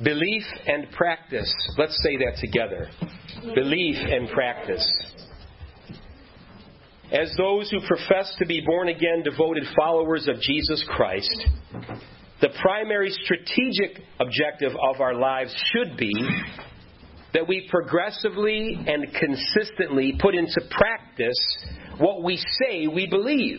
Belief and practice. Let's say that together. Belief and practice. As those who profess to be born-again, devoted followers of Jesus Christ, the primary strategic objective of our lives should be that we progressively and consistently put into practice what we say we believe.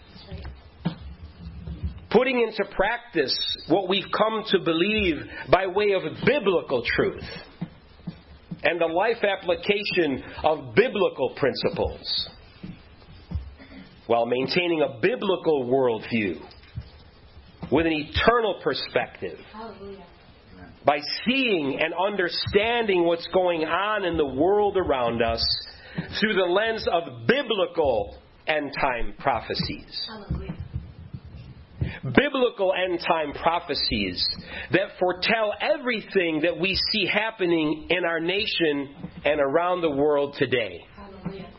Putting into practice what we've come to believe by way of biblical truth and the life application of biblical principles, while maintaining a biblical worldview with an eternal perspective. Hallelujah. By seeing and understanding what's going on in the world around us through the lens of biblical end-time prophecies. Hallelujah. Biblical end-time prophecies that foretell everything that we see happening in our nation and around the world today. Hallelujah.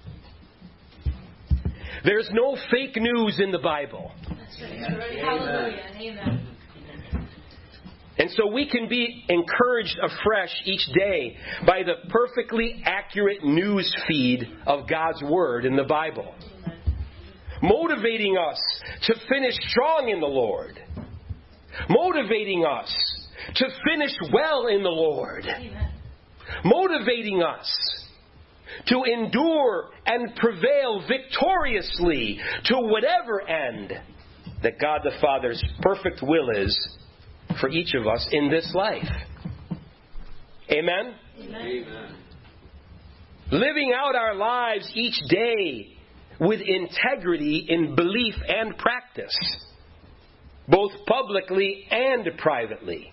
There's no fake news in the Bible. That's right. Hallelujah. Amen. And so we can be encouraged afresh each day by the perfectly accurate news feed of God's Word in the Bible, motivating us to finish strong in the Lord, motivating us to finish well in the Lord, motivating us to endure and prevail victoriously to whatever end that God the Father's perfect will is for each of us in this life. Amen? Amen. Living out our lives each day with integrity in belief and practice, both publicly and privately.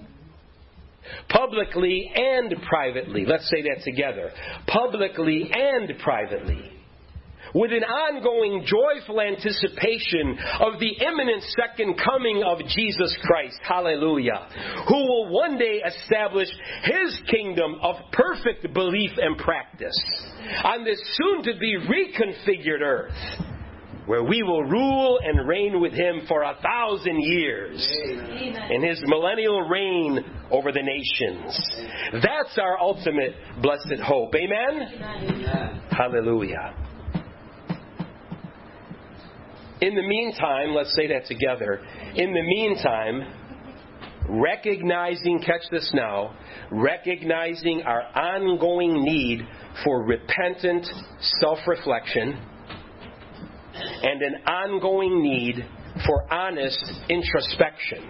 Publicly and privately. Let's say that together. Publicly and privately. With an ongoing joyful anticipation of the imminent second coming of Jesus Christ. Hallelujah. Who will one day establish His kingdom of perfect belief and practice on this soon-to-be reconfigured earth, where we will rule and reign with Him for 1,000 years. Amen. In His millennial reign over the nations. That's our ultimate blessed hope. Amen? Amen. Hallelujah. In the meantime, let's say that together. In the meantime, recognizing, catch this now, recognizing our ongoing need for repentant self-reflection and an ongoing need for honest introspection.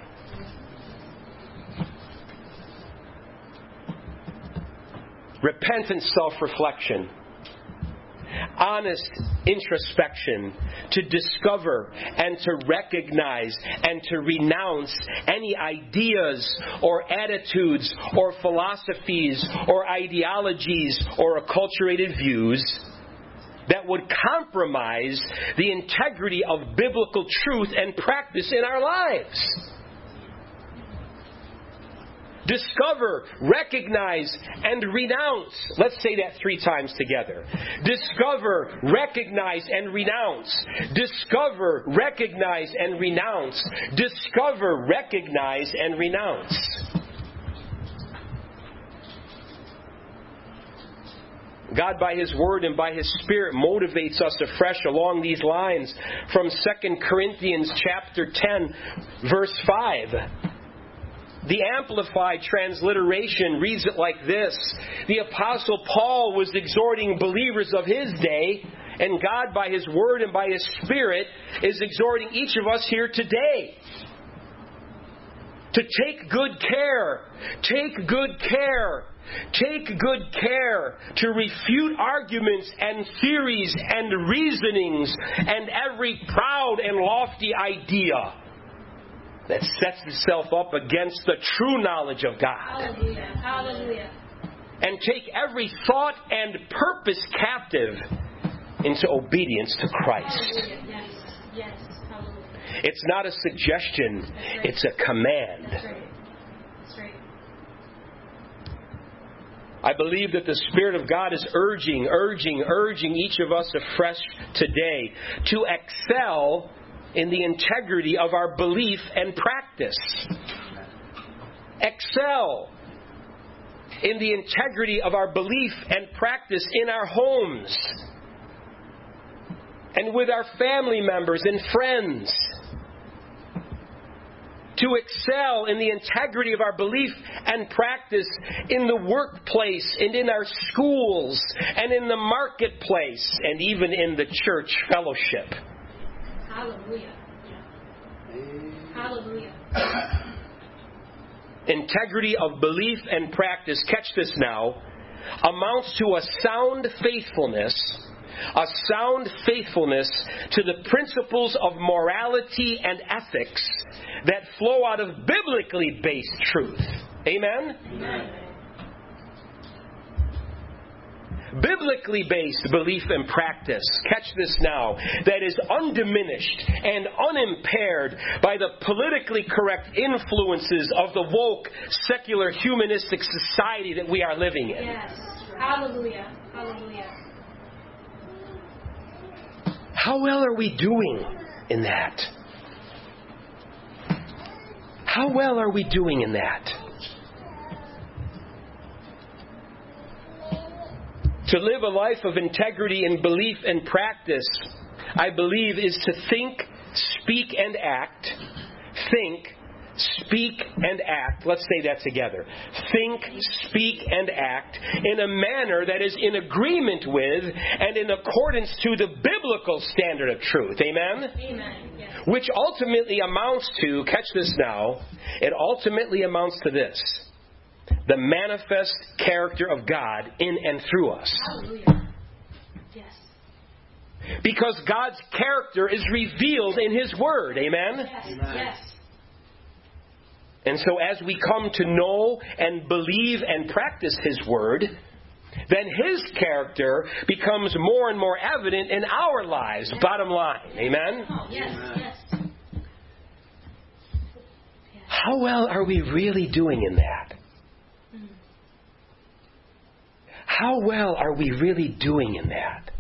Repentant self-reflection. Honest introspection to discover and to recognize and to renounce any ideas or attitudes or philosophies or ideologies or acculturated views that would compromise the integrity of biblical truth and practice in our lives. Discover, recognize, and renounce. Let's say that 3 times together. Discover, recognize, and renounce. Discover, recognize, and renounce. Discover, recognize, and renounce. God, by His Word and by His Spirit, motivates us afresh along these lines from 2 Corinthians chapter 10, verse 5. The Amplified transliteration reads it like this. The Apostle Paul was exhorting believers of his day, and God, by His Word and by His Spirit, is exhorting each of us here today to take good care. Take good care. Take good care to refute arguments and theories and reasonings and every proud and lofty idea that sets itself up against the true knowledge of God. Hallelujah. Hallelujah. And take every thought and purpose captive into obedience to Christ. Hallelujah. Yes. Yes. Hallelujah. It's not a suggestion, Right. it's a command. That's right. That's right. I believe that the Spirit of God is urging each of us afresh today to excel in the integrity of our belief and practice. Excel excel in the integrity of our belief and practice in our homes and with our family members and friends. To excel in the integrity of our belief and practice in the workplace and in our schools and in the marketplace and even in the church fellowship. Hallelujah. Hallelujah. Integrity of belief and practice, catch this now, amounts to a sound faithfulness to the principles of morality and ethics that flow out of biblically based truth. Amen? Amen. Biblically based belief and practice, catch this now, that is undiminished and unimpaired by the politically correct influences of the woke, secular, humanistic society that we are living in. Yes. Hallelujah. Hallelujah. How well are we doing in that? How well are we doing in that? To live a life of integrity in belief and practice, I believe, is to think, speak, and act. Think, speak, and act. Let's say that together. Think, speak, and act in a manner that is in agreement with and in accordance to the biblical standard of truth. Amen? Amen. Yes. Which ultimately amounts to, catch this now, it ultimately amounts to this: the manifest character of God in and through us. Hallelujah. Yes. Because God's character is revealed in His Word. Amen? Yes. Amen. Yes. And so as we come to know and believe and practice His Word, then His character becomes more and more evident in our lives. Bottom line. Amen? Oh, yes. Amen. Yes. How well are we really doing in that? How well are we really doing in that?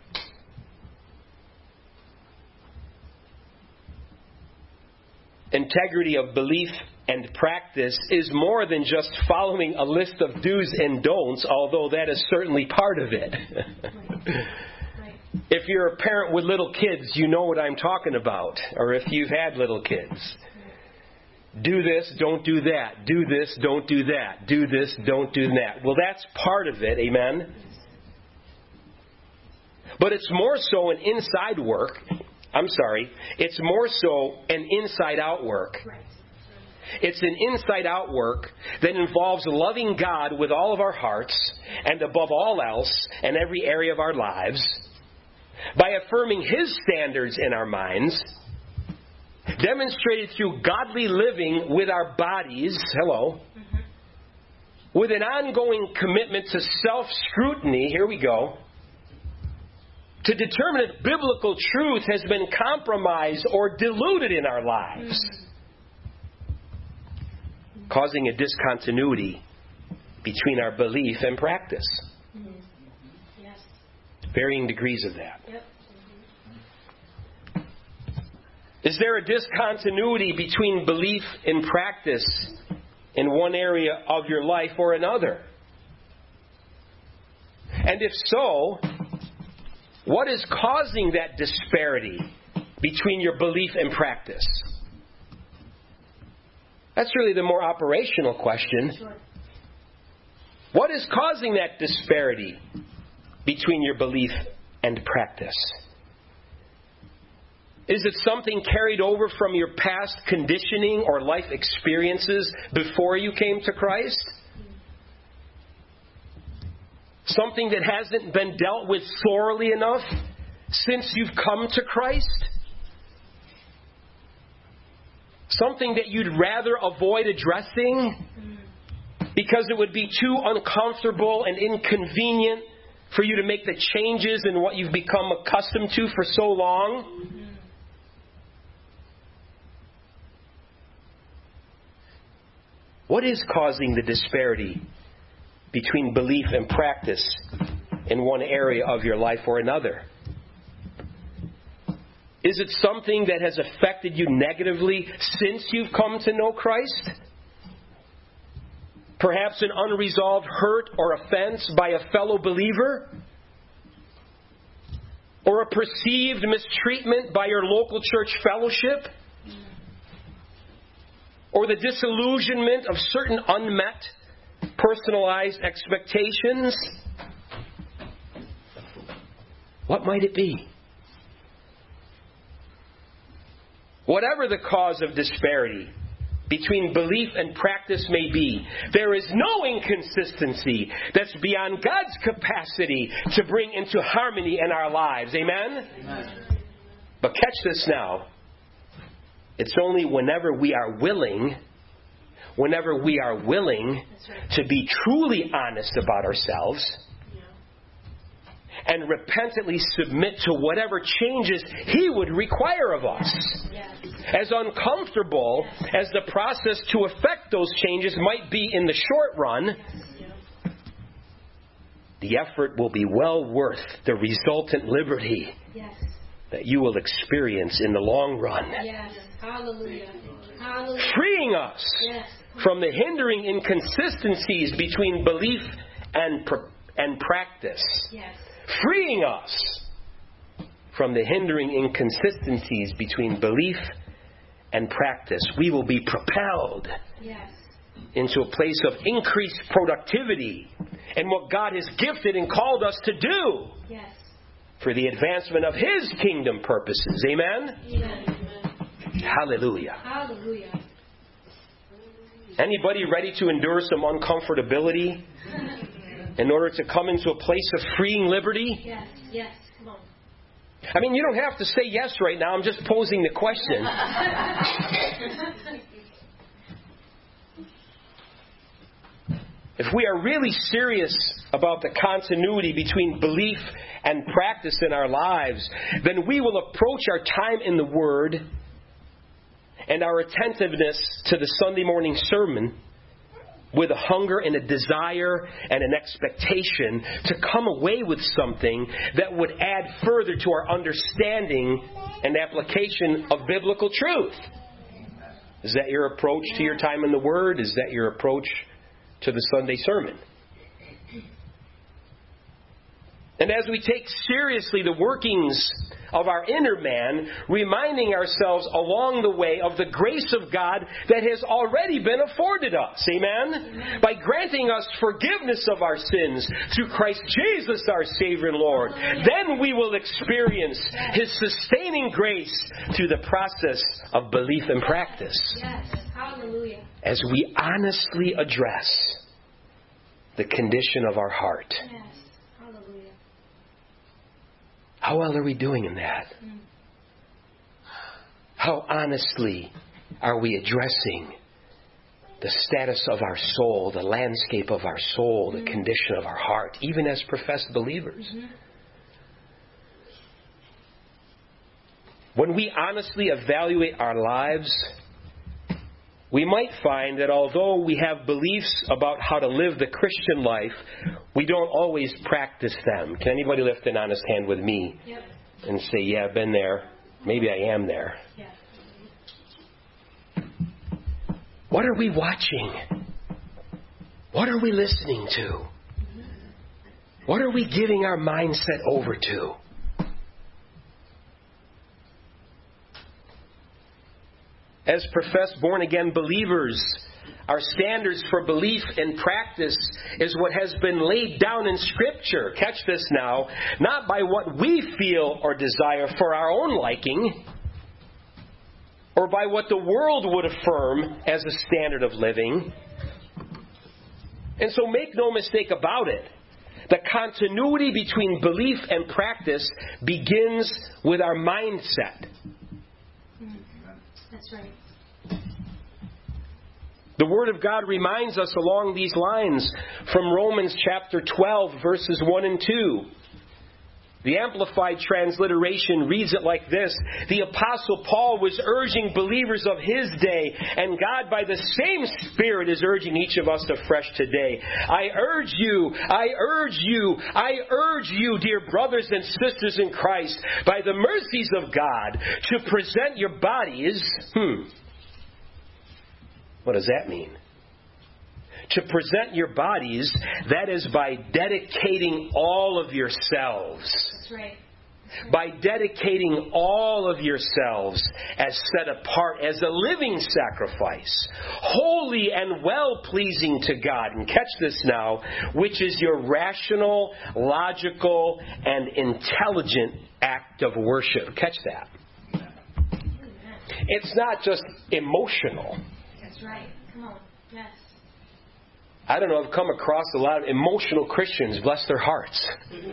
Integrity of belief and practice is more than just following a list of do's and don'ts, although that is certainly part of it. Right. If you're a parent with little kids, you know what I'm talking about. Or if you've had little kids. Do this, don't do that. Do this, don't do that. Do this, don't do that. Well, that's part of it, amen? But it's more so an inside work. It's more so an inside-out work. Right. It's an inside-out work that involves loving God with all of our hearts and above all else in every area of our lives by affirming His standards in our minds, demonstrated through godly living with our bodies, with an ongoing commitment to self-scrutiny, here we go, to determine if biblical truth has been compromised or diluted in our lives, causing a discontinuity between our belief and practice. Yes. Varying degrees of that. Yep. Is there a discontinuity between belief and practice in one area of your life or another? And if so, what is causing that disparity between your belief and practice? That's really the more operational question. Sure. What is causing that disparity between your belief and practice? Is it something carried over from your past conditioning or life experiences before you came to Christ? Something that hasn't been dealt with thoroughly enough since you've come to Christ? Something that you'd rather avoid addressing because it would be too uncomfortable and inconvenient for you to make the changes in what you've become accustomed to for so long? What is causing the disparity between belief and practice in one area of your life or another? Is it something that has affected you negatively since you've come to know Christ? Perhaps an unresolved hurt or offense by a fellow believer? Or a perceived mistreatment by your local church fellowship? Or the disillusionment of certain unmet, personalized expectations? What might it be? Whatever the cause of disparity between belief and practice may be, there is no inconsistency that's beyond God's capacity to bring into harmony in our lives. Amen? Amen. But catch this now. It's only whenever we are willing to be truly honest about ourselves and repentantly submit to whatever changes He would require of us. Yes. As uncomfortable as the process to effect those changes might be in the short run, the effort will be well worth the resultant liberty Yes. that you will experience in the long run. Yes. Hallelujah. Hallelujah. Freeing us Yes. from the hindering inconsistencies between belief and practice. Yes. Freeing us from the hindering inconsistencies between belief and practice. We will be propelled Yes. into a place of increased productivity and what God has gifted and called us to do Yes. for the advancement of His kingdom purposes. Amen? Amen. Hallelujah. Hallelujah. Anybody ready to endure some uncomfortability in order to come into a place of freeing liberty? Yes. Yes. Come on. I mean, you don't have to say yes right now. I'm just posing the question. If we are really serious about the continuity between belief and practice in our lives, then we will approach our time in the Word and our attentiveness to the Sunday morning sermon with a hunger and a desire and an expectation to come away with something that would add further to our understanding and application of biblical truth. Is that your approach to your time in the Word? Is that your approach to the Sunday sermon? And as we take seriously the workings of our inner man, reminding ourselves along the way of the grace of God that has already been afforded us. Amen? By granting us forgiveness of our sins through Christ Jesus our Savior and Lord. Then we will experience His sustaining grace through the process of belief and practice. Yes. Hallelujah. As we honestly address the condition of our heart. Yes. Hallelujah. How well are we doing in that? How honestly are we addressing the status of our soul, the landscape of our soul, the condition of our heart, even as professed believers? When we honestly evaluate our lives, we might find that although we have beliefs about how to live the Christian life, we don't always practice them. Can anybody lift an honest hand with me Yep. and say, yeah, I've been there. Maybe I am there. Yes. What are we watching? What are we listening to? What are we giving our mindset over to? As professed born-again believers, our standards for belief and practice is what has been laid down in Scripture. Catch this now. Not by what we feel or desire for our own liking, or by what the world would affirm as a standard of living. And so make no mistake about it. The continuity between belief and practice begins with our mindset. That's right. The Word of God reminds us along these lines from Romans chapter 12, verses 1 and 2. The Amplified Transliteration reads it like this. The Apostle Paul was urging believers of his day, and God by the same Spirit is urging each of us afresh today. I urge you, dear brothers and sisters in Christ, by the mercies of God, to present your bodies... What does that mean? to present your bodies, that is by dedicating all of yourselves. That's right. By dedicating all of yourselves as set apart as a living sacrifice, holy and well-pleasing to God. And catch this now, which is your rational, logical, and intelligent act of worship. Catch that. It's not just emotional. That's right. Come on. Yes. I don't know, I've come across a lot of emotional Christians, bless their hearts.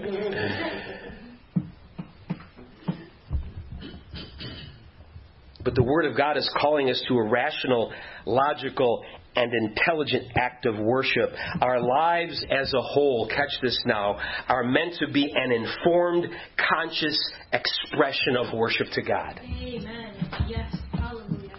But the Word of God is calling us to a rational, logical, and intelligent act of worship. Our lives as a whole, catch this now, are meant to be an informed, conscious expression of worship to God. Amen. Yes. Hallelujah.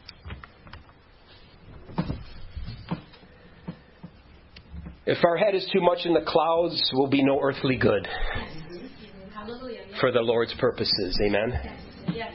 If our head is too much in the clouds, we'll be no earthly good Hallelujah. Yes. for the Lord's purposes. Amen? Yes.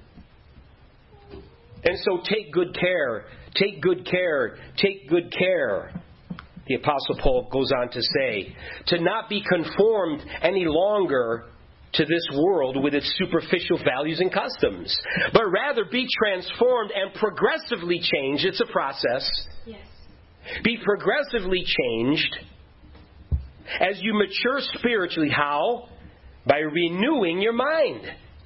And so take good care. Take good care. Take good care. The Apostle Paul goes on to say, to not be conformed any longer to this world with its superficial values and customs, but rather be transformed and progressively changed. It's a process. Yes. Be progressively changed as you mature spiritually. How? By renewing your mind.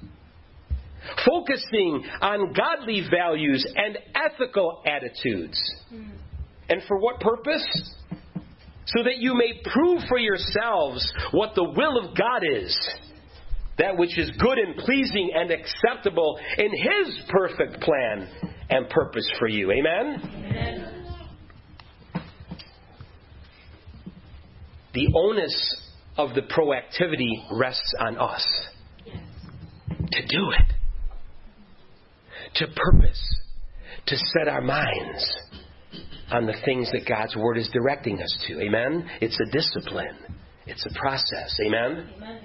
Focusing on godly values and ethical attitudes. And for what purpose? So that you may prove for yourselves what the will of God is. That which is good and pleasing and acceptable in His perfect plan and purpose for you. Amen? Amen. The onus of the proactivity rests on us. Yes. To do it. To purpose. To set our minds on the things that God's Word is directing us to. Amen? It's a discipline. It's a process. Amen? Amen.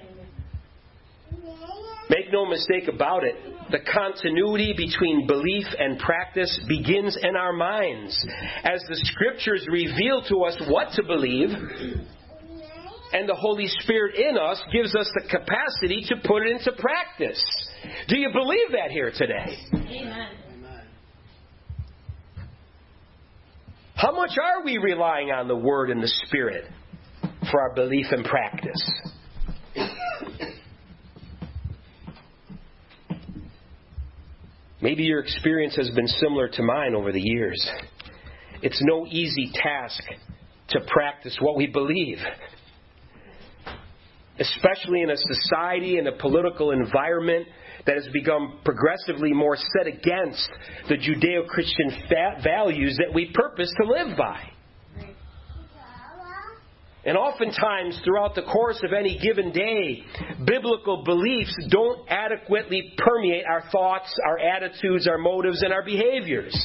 Make no mistake about it. The continuity between belief and practice begins in our minds as the Scriptures reveal to us what to believe, and the Holy Spirit in us gives us the capacity to put it into practice. Do you believe that here today? Amen. How much are we relying on the Word and the Spirit for our belief and practice? Maybe your experience has been similar to mine over the years. It's no easy task to practice what we believe, especially in a society and a political environment that has become progressively more set against the Judeo-Christian values that we purpose to live by. And oftentimes, throughout the course of any given day, biblical beliefs don't adequately permeate our thoughts, our attitudes, our motives, and our behaviors.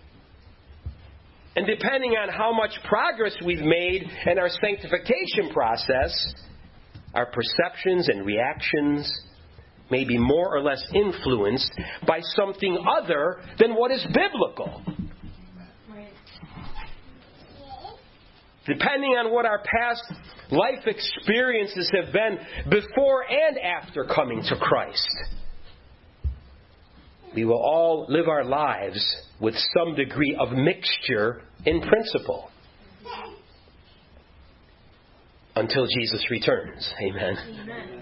And depending on how much progress we've made in our sanctification process, our perceptions and reactions may be more or less influenced by something other than what is biblical. Depending on what our past life experiences have been before and after coming to Christ, we will all live our lives with some degree of mixture in principle until Jesus returns. Amen. Amen.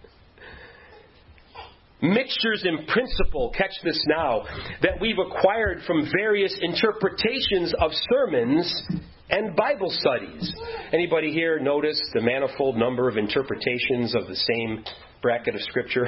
Mixtures in principle, catch this now, that we've acquired from various interpretations of sermons and Bible studies. Anybody here notice the manifold number of interpretations of the same bracket of Scripture?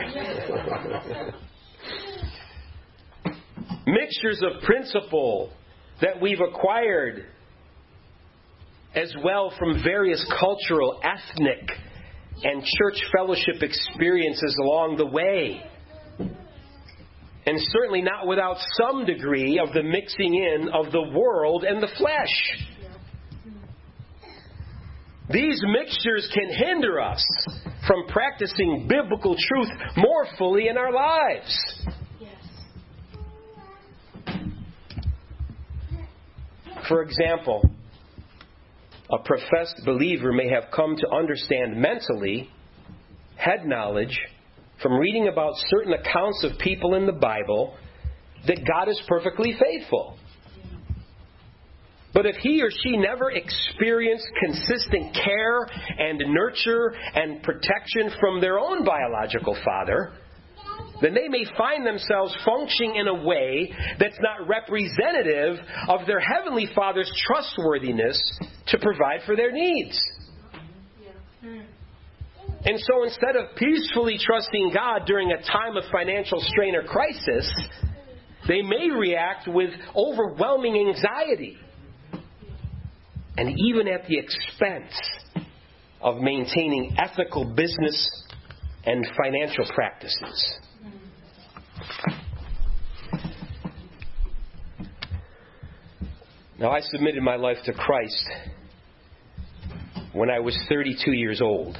Mixtures of principle that we've acquired as well from various cultural, ethnic, and church fellowship experiences along the way. And certainly not without some degree of the mixing in of the world and the flesh. These mixtures can hinder us from practicing biblical truth more fully in our lives. Yes. For example, a professed believer may have come to understand mentally, head knowledge, from reading about certain accounts of people in the Bible, that God is perfectly faithful. But if he or she never experienced consistent care and nurture and protection from their own biological father, then they may find themselves functioning in a way that's not representative of their Heavenly Father's trustworthiness to provide for their needs. And so instead of peacefully trusting God during a time of financial strain or crisis, they may react with overwhelming anxiety, and even at the expense of maintaining ethical business and financial practices. Now, I submitted my life to Christ when I was 32 years old,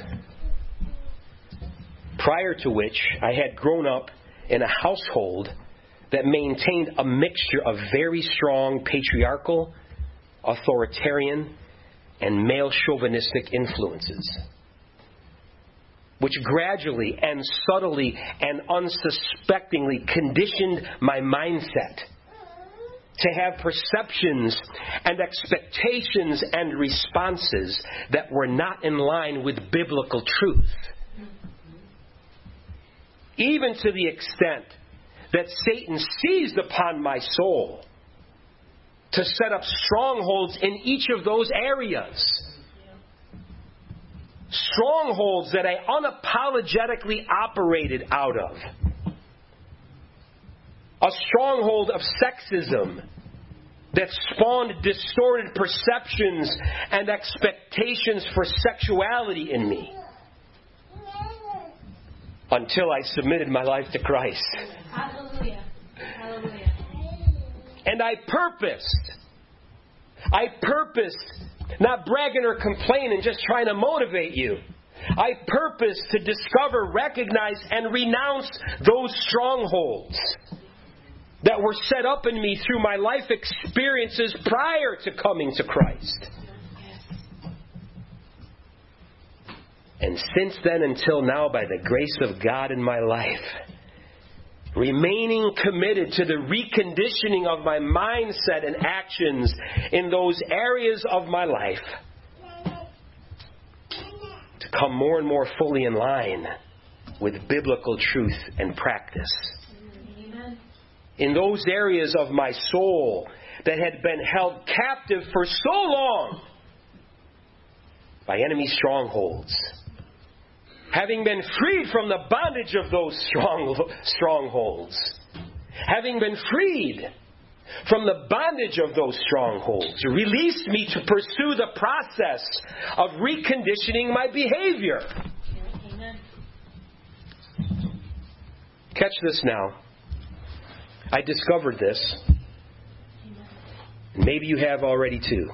prior to which I had grown up in a household that maintained a mixture of very strong patriarchal, authoritarian, and male chauvinistic influences, which gradually and subtly and unsuspectingly conditioned my mindset to have perceptions and expectations and responses that were not in line with biblical truth. Even to the extent that Satan seized upon my soul to set up strongholds in each of those areas. Strongholds that I unapologetically operated out of. A stronghold of sexism that spawned distorted perceptions and expectations for sexuality in me. Until I submitted my life to Christ. Hallelujah. Hallelujah. And I purposed, not bragging or complaining, just trying to motivate you. I purposed to discover, recognize, and renounce those strongholds that were set up in me through my life experiences prior to coming to Christ. And since then until now, by the grace of God in my life, remaining committed to the reconditioning of my mindset and actions in those areas of my life to come more and more fully in line with biblical truth and practice. Amen. In those areas of my soul that had been held captive for so long by enemy strongholds. Having been freed from the bondage of those strongholds, having been freed from the bondage of those strongholds, released me to pursue the process of reconditioning my behavior. Amen. Catch this now. I discovered this. Maybe you have already too.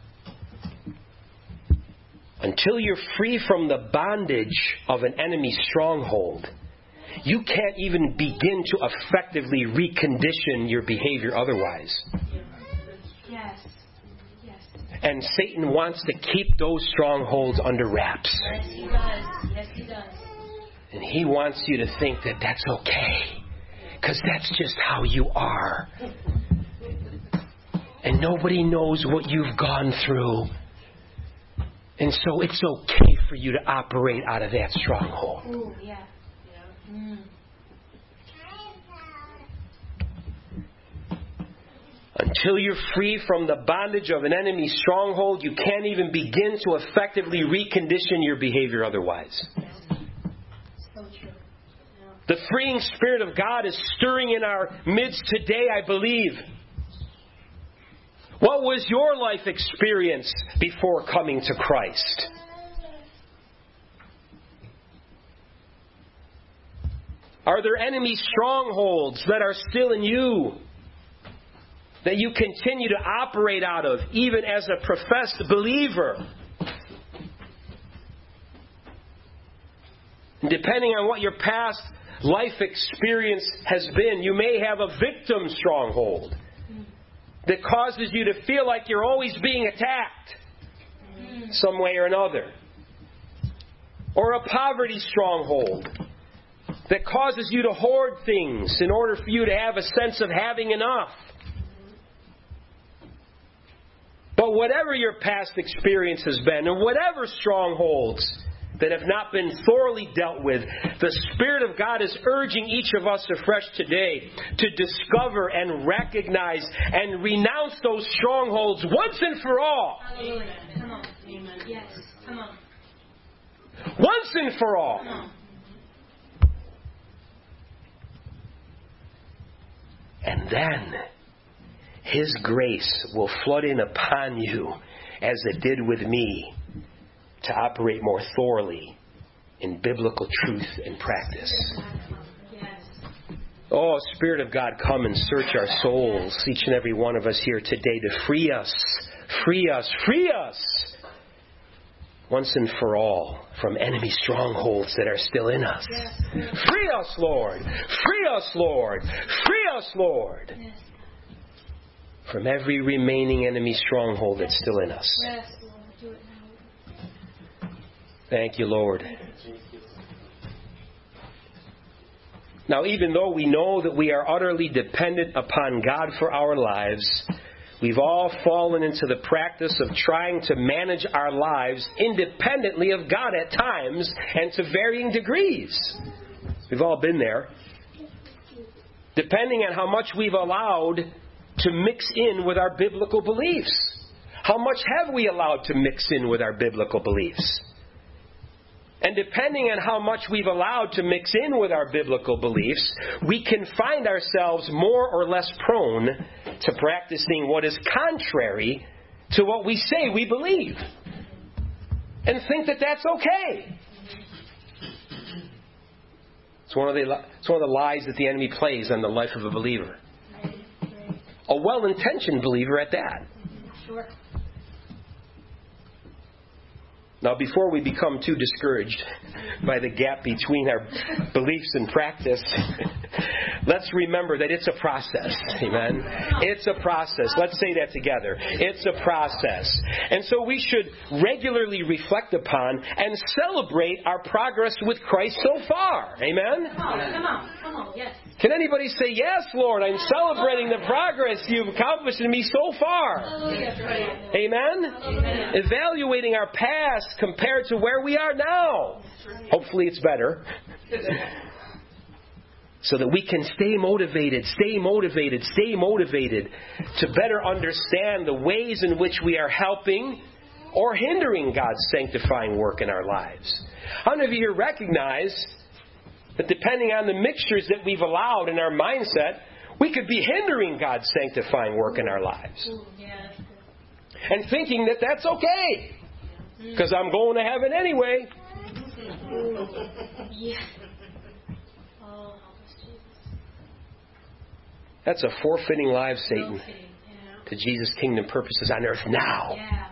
Until you're free from the bondage of an enemy stronghold, you can't even begin to effectively recondition your behavior otherwise. Yes. Yes. And Satan wants to keep those strongholds under wraps. Yes, he does. Yes, he does. And he wants you to think that that's okay, because that's just how you are. And nobody knows what you've gone through. And so it's okay for you to operate out of that stronghold. Ooh, yeah. Until you're free from the bondage of an enemy stronghold, you can't even begin to effectively recondition your behavior otherwise. So true. The freeing Spirit of God is stirring in our midst today, I believe. What was your life experience before coming to Christ? Are there enemy strongholds that are still in you that you continue to operate out of, even as a professed believer? And depending on what your past life experience has been, you may have a victim stronghold that causes you to feel like you're always being attacked. some way or another. Or a poverty stronghold that causes you to hoard things in order for you to have a sense of having enough. But whatever your past experience has been, and whatever strongholds that have not been thoroughly dealt with, the Spirit of God is urging each of us afresh today to discover and recognize and renounce those strongholds once and for all. Hallelujah. Come on. Amen. Yes. Come on. Once and for all. Come on. And then His grace will flood in upon you as it did with me to operate more thoroughly in biblical truth and practice. Yes. Oh, Spirit of God, come and search our souls, each and every one of us here today, to free us, free us, free us once and for all from enemy strongholds that are still in us. Free us, Lord. Free us, Lord. Free us, Lord. Yes. From every remaining enemy stronghold that's still in us. Yes, Lord. Do it now. Thank you, Lord. Now, even though we know that we are utterly dependent upon God for our lives, we've all fallen into the practice of trying to manage our lives independently of God at times and to varying degrees. We've all been there. Depending on how much we've allowed to mix in with our biblical beliefs. How much have we allowed to mix in with our biblical beliefs? And depending on how much we've allowed to mix in with our biblical beliefs, we can find ourselves more or less prone to practicing what is contrary to what we say we believe. And think that that's okay. It's one of the lies that the enemy plays on the life of a believer. A well-intentioned believer at that. Sure. Now, before we become too discouraged by the gap between our beliefs and practice, let's remember that it's a process. Amen? It's a process. Let's say that together. It's a process. And so we should regularly reflect upon and celebrate our progress with Christ so far. Amen? Come on. Yes. Can anybody say, yes, Lord, I'm celebrating the progress you've accomplished in me so far? Hallelujah. Amen? Amen. Evaluating our past compared to where we are now. Hopefully it's better. So that we can stay motivated to better understand the ways in which we are helping or hindering God's sanctifying work in our lives. How many of you here recognize that depending on the mixtures that we've allowed in our mindset, we could be hindering God's sanctifying work in our lives? Yeah. And thinking that that's okay, because I'm going to heaven anyway. Yeah. Oh, Jesus. That's a forfeiting life, Satan, Yeah. to Jesus' kingdom purposes on earth now. Yeah.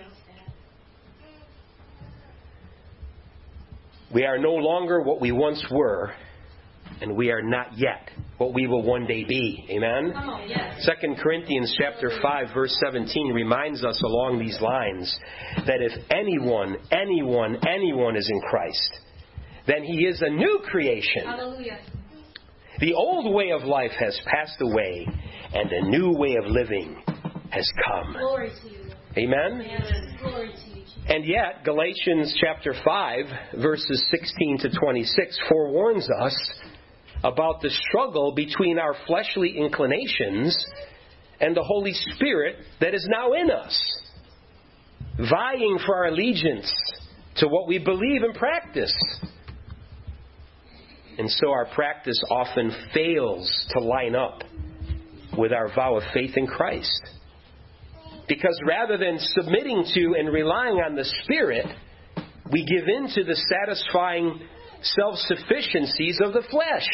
We are no longer what we once were, and we are not yet what we will one day be. Amen? Come on, yes. 2 Corinthians chapter 5, verse 17 reminds us along these lines that if anyone is in Christ, then he is a new creation. Hallelujah. The old way of life has passed away, and a new way of living has come. Glory to you. Amen? Yes. Glory to you. And yet, Galatians chapter 5, verses 16 to 26 forewarns us about the struggle between our fleshly inclinations and the Holy Spirit that is now in us, vying for our allegiance to what we believe and practice. And so our practice often fails to line up with our vow of faith in Christ. Because rather than submitting to and relying on the Spirit, we give in to the satisfying self-sufficiencies of the flesh.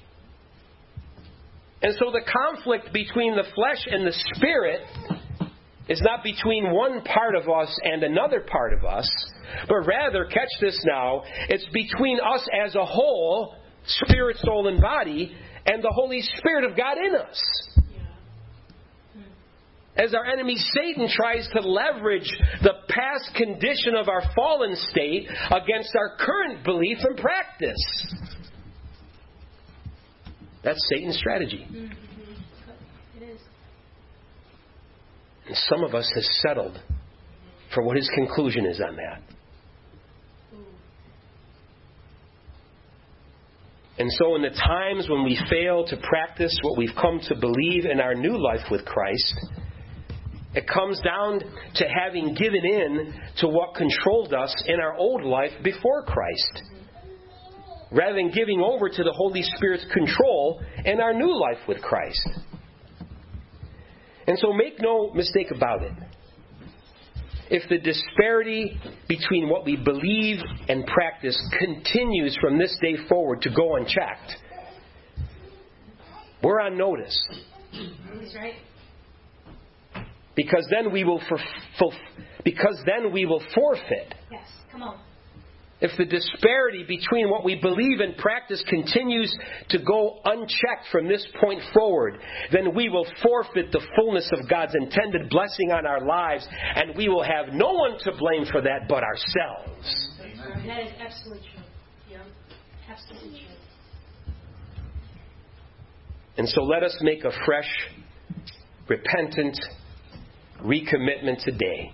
And so the conflict between the flesh and the Spirit is not between one part of us and another part of us, but rather, catch this now, it's between us as a whole, spirit, soul, and body, and the Holy Spirit of God in us. as our enemy Satan tries to leverage the past condition of our fallen state against our current belief and practice. That's Satan's strategy. It is. And some of us have settled for what his conclusion is on that. And so in the times when we fail to practice what we've come to believe in our new life with Christ, it comes down to having given in to what controlled us in our old life before Christ, rather than giving over to the Holy Spirit's control in our new life with Christ. And so make no mistake about it. If the disparity between what we believe and practice continues from this day forward to go unchecked, we're on notice. He's right. Because then we will forfeit. Yes, come on. If the disparity between what we believe and practice continues to go unchecked from this point forward, then we will forfeit the fullness of God's intended blessing on our lives, and we will have no one to blame for that but ourselves. That is absolutely true. Yeah, absolutely true. And so let us make a fresh, repentant recommitment today.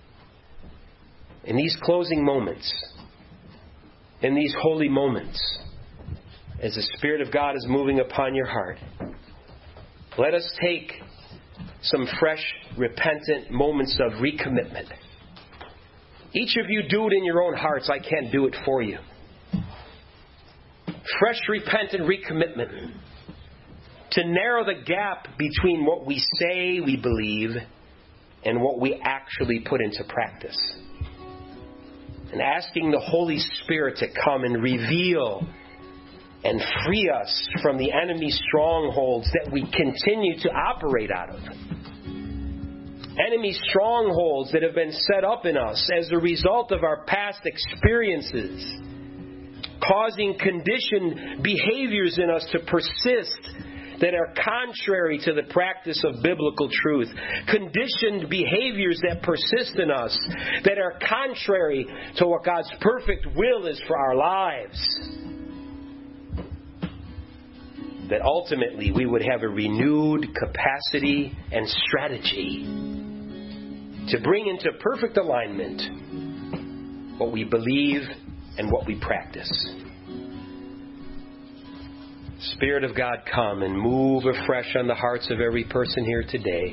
In these closing moments, in these holy moments, as the Spirit of God is moving upon your heart, let us take some fresh, repentant moments of recommitment. Each of you do it in your own hearts. I can't do it for you. Fresh, repentant recommitment to narrow the gap between what we say we believe and what we actually put into practice. And asking the Holy Spirit to come and reveal and free us from the enemy's strongholds that we continue to operate out of. Enemy strongholds that have been set up in us as a result of our past experiences, causing conditioned behaviors in us to persist that are contrary to the practice of biblical truth. Conditioned behaviors that persist in us that are contrary to what God's perfect will is for our lives. That ultimately we would have a renewed capacity and strategy to bring into perfect alignment what we believe and what we practice. Spirit of God, come and move afresh on the hearts of every person here today.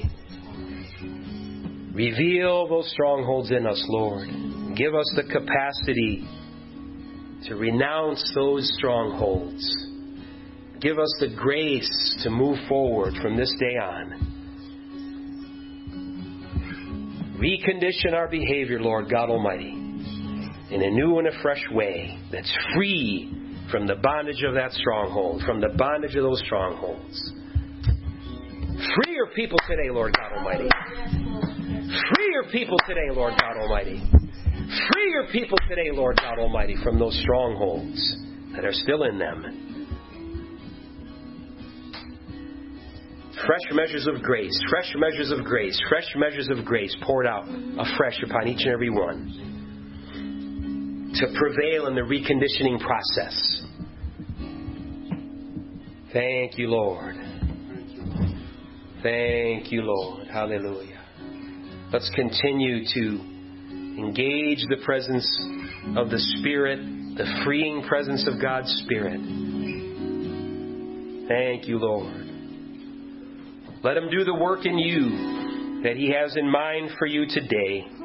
Reveal those strongholds in us, Lord. Give us the capacity to renounce those strongholds. Give us the grace to move forward from this day on. Recondition our behavior, Lord God Almighty, in a new and a fresh way that's free from the bondage of that stronghold, from the bondage of those strongholds. Free your people today, Lord God Almighty. Free your people today, Lord God Almighty. Free your people today, Lord God Almighty, from those strongholds that are still in them. Fresh measures of grace, fresh measures of grace, fresh measures of grace poured out afresh upon each and every one to prevail in the reconditioning process. Thank you, Lord. Thank you, Lord. Hallelujah. Let's continue to engage the presence of the Spirit, the freeing presence of God's Spirit. Thank you, Lord. Let Him do the work in you that He has in mind for you today.